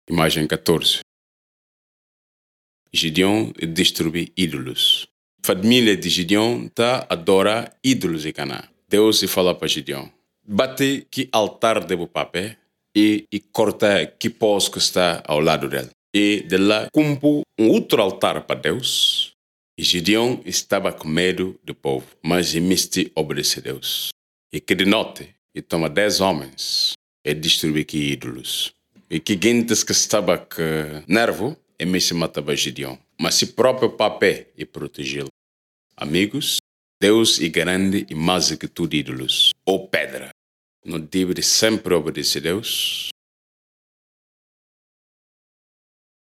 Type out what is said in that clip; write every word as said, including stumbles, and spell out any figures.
Imagem catorze. Gideão destruiu ídolos. A família de Gideão está adora ídolos em Canaã. Deus fala para Gideão: bate que altar de papel e, e corta que pós que está ao lado dele. E de lá cumpre um outro altar para Deus. E Gideão estava com medo do povo, mas emiste obedecer a Deus. E que de noite, e toma dez homens e destrui que ídolos. E que gente que estava com nervo, e me se matava Gideão. Mas se próprio papel e protegê-lo. Amigos, Deus é grande e mais que tudo ídolos. Ou pedra. Não deve sempre obedecer a Deus.